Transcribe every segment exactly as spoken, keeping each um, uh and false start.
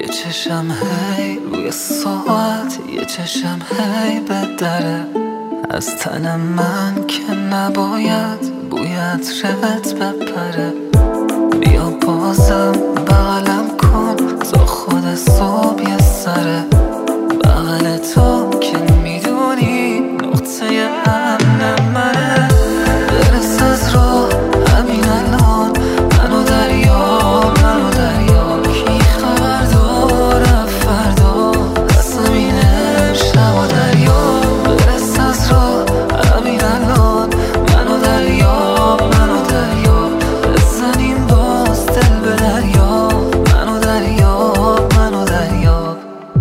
چشم هی روی ساعت، یه چشم هی به دره از تن من که نباید بوی عطرت بپره. بیا بازم بغلم کن تا خود صبح یه سره، بغل تو که میدونی نقطه امن منه. برس از راه همین الان، منو دریا منو دریا، کی خبر داره فردا قسم اینه شب و دریا. برس از راه همین الان، منو دریا منو دریا، بزنیم باز دل به دریا، منو دریا منو دریا.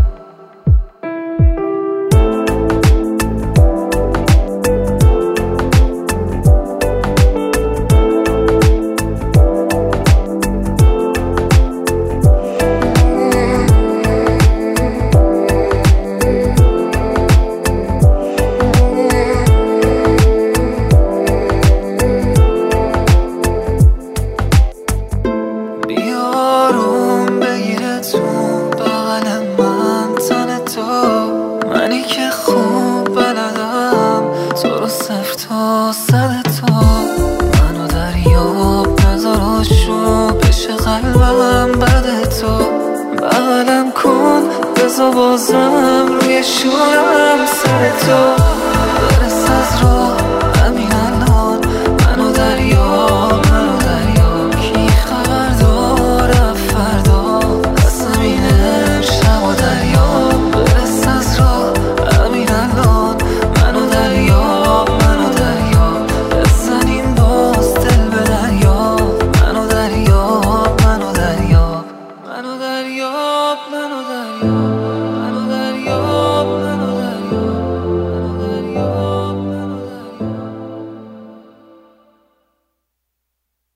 منی که خوب بلدم تو رو صفر تا صد تا، منو دریاب نذار آشو بشه قلبم بعد تو. بغلم کن بذار بازم روی شورم سر تو.